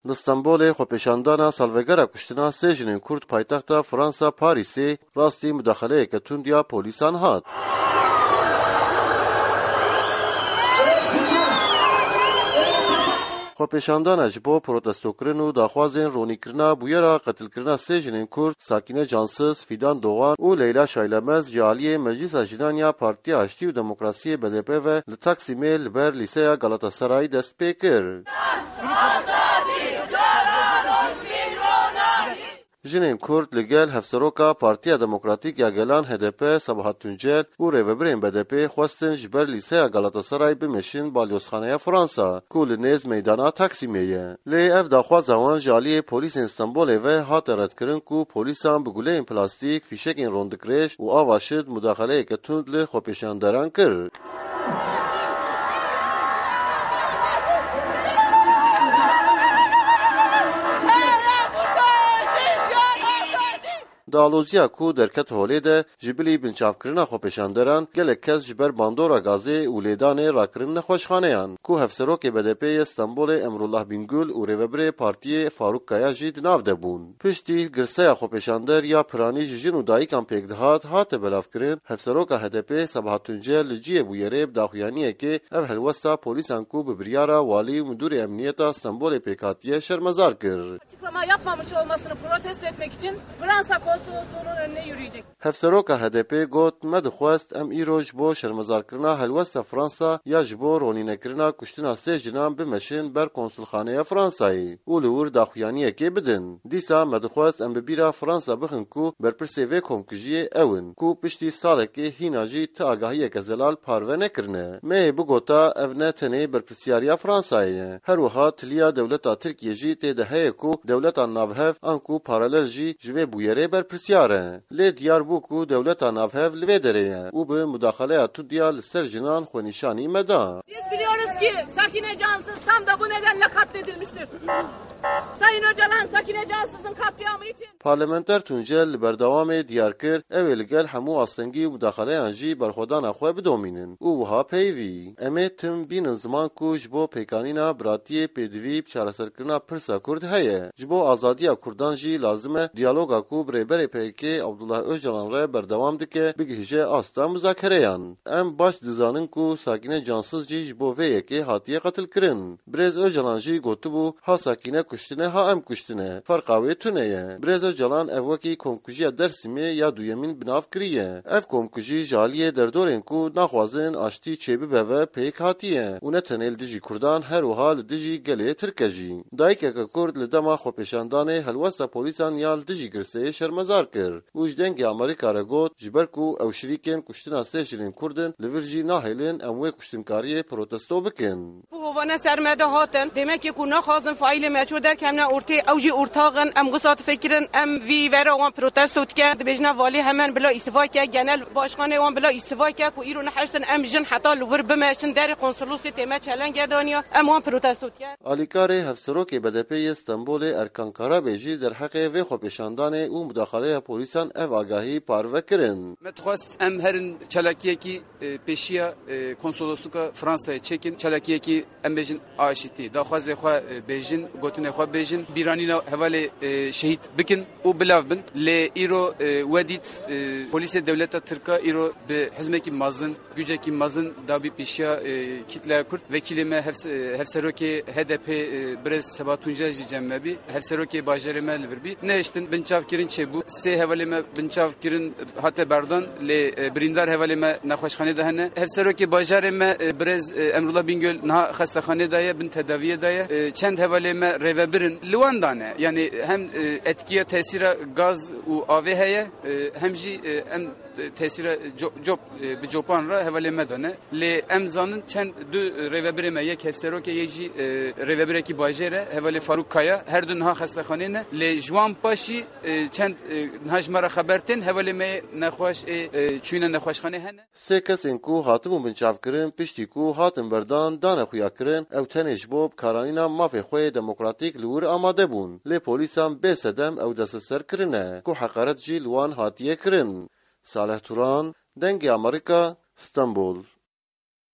Istanbulê xwepêşandana salvegera kuştina sê jinên Kurd paytexta Fransa Parîsê rastî mudaxeleyeke tund ya polîsan hat. Xwepêşandana ji bo protestokirin û daxwazên ronîkirina bûyera qetilkirina sê jinên Kurd Sakine Cansız, Fidan Doğan û Leyla Şaylemez ji aliyê Meclîsa Jinaniya Partiya Aştî û Demokrasiyê BDP ve li Taksimê li ber Lîseya Galatasarayê dest pê kir. Jinên Kurd li gel hevseroka Partiya Demokratîk ya Gelan HDP Sabahat Tuncel û rêveberên BDP xwestin ji ber Lîseya Galatasaray bimeşin balyozxaneya Fransa ku li nêz meydana Taksimê ye. Lê ev daxwaza wan ji aliyê polîsên Stenbolê ve hat redkirin ku polîsan bi guleyên plastîk, fîşekên rondikirêj û ava şid mudaxeleyeke tund li xwepêşanderan kir. Dalozya ku derket holê de ji bilî binçavkirina xwepêşanderan gelek kes ji ber bandora gazê û lêdanê rakirin nexweşxaneyan ku hevserokê BDP'yê Stenbolê Emrullah Bingul û rêveberê partiyê Faruk Kaya jî di nav de bûn. Piştî girseya xwepêşander ya piranî ji jin û dayikan pêkdihat hate belavkirin, hevseroka HDP Sabahat Tuncel li ciyê bûyerê bi daxuyaniyekê ev helwesta polîsan ku bi biryara walî û müdûrê emniyeta Stenbolê pêkhatiye şermezar kir. Açıklama yapmamış olmasını protesto etmek için Fransa Konsoloslığının önüne yürüyecek. Hevseroka HDP got me dixwest em îro ji bo şermezarkirina helwesta Fransa ya ji bo ronînekirina kuştina sê jinan bimeşin ber konsulxaneya Fransayê û li wir daxuyaniyekê bidin. Dîsa me dixwest em bi bîra Fransa bixin ku berpirsê vê komkujiyê ew in ku piştî salekê hîna jî ti agahiyeke zelal parve nekirine. Me bigota ev ne tenê berpirsyariya Fransayê ye. Her wiha tiliya dewleta Tirkiye jî tê de heye ku dewleta navhev an ku paralel jî ji vê bûyerê berpirsiyar e. Lê diyar bû ku dewleta navhev li vê derê ye û bi mudaxeleya Tudya li ser jinan xwenîşanî me da. Biz biliyoruz ki Sakine Cansız tam da bu nedenle katledilmiştir. Sayın Öcalan Sakine Cansız'ın katliamı için. Parlamenter Tuncel li berdewamê diyar kir ew ê li gel hemû astengî û mudaxeleyan jî berxwedana xwe bidomînin û wiha peyvî. Em ê tim bînin ziman ku ji bo pêkanîna biratiyê pêdivî çareserkirina pirsa Kurd heye. Ji bo azadiya Kurdan jî lazim e diyaloga ku birêberê PKK Abdullah Öcalan re berdewam dike bigihîje asta muzakereyan. Em baş dizanin ku Sakine Cansız jî ji bo vê yekê hatiye qetilkirin. Birêz Öcalan jî gotibû ha Sakine kuştine ha em kuştine. Ferqa wê tune ye. Birêz Öcalan ev wekî komkujiya Dêrsimê ya duyemîn binav kiriye. Ev komkujî ji aliyê derdorên ku naxwazin aştî çêbibe ve pêk hatiye. û ne tenê li dijî Kurdan her wiha li dijî gelê Tirke jî. Dayikeke Kurd li dema xwepêşandanê helwesta polîsan ya li dijî girseyê şermezar kir. û ji dengê Amerîka re got ji ber ku ew şirîkên kuştina sê jinên Kurdin li vir jî nahêlin em wê kuştinkariyê protesto bikin. Bu hovane sermede hatin demek ki ku naxwazin faîlê meçhûr derkemne ortê ew jî ortağin em gisat fikirin em vî vere wan protesto dike dibêjine valî hemen bila îstîfa ke genel başkanê wan bila îstîfa ke ku îro nehiştin em jin heta li wir bimeşin derê konsolosê tême çelengê daniya em wan protesto dike. Alîkarê hevserokê BDP'yê Stenbolê Erkan Karabê jî derheqê vê xwepêşandanê û mudaxeleya polîsan ev agahî parve kirin. Me dixwast em herin çalakiyekî pêşiya konsolosluka Fransayê çekin çalakiyekî em bêjin aşîtî daxwazê xwe bêjin gotinê xwe bêjin bîranîna hevalê şehîd bikin û bilav bin lê îro wedît polîsê dewleta Tirka îro bi hizmekî mezin gücekî mezin dabî pêşiya kitleya Kurd vekîlê me hevserokê HDP Birêz Sabahat Tuncel jî cem me bî hevserokê bajarê me li vir bî nehiştin binçavkirin çêbû sê hevalê me binçavkirin hate berdan lê birîndar hevalê me nexweşxanê de hene hevserokê bajarê me Birêz Emrullah Bingöl niha xestexanê de ye bin tedaviyê de ye çend hevalê me rêvebirin li wan dane yani hem etkiya tesîra gaz û avê heye hem jî em tesîra bi copan re hevalê me dane lê em zanin çend du rêveberê me yek hevserokê yê jî rêveberekî bajêr e hevalê Faruk Kaya her du niha xestexanê ne lê ji wan paşî çend niha ji me re xeber tên hevalê me nexweş çûyîne nexweşxanê hene. Sê kesên ku hatibûn binçavkirin piştî ku hatin berdan dane xuyakirin ew tenê ji bo karanîna mafê xwe demokratîk li wir amade bûn. Lê polîsan bê sedem ew desteser kirine ku heqaret jî li wan hatiye kirin. Saleh Turan, Dengê Amerîka, Stenbol.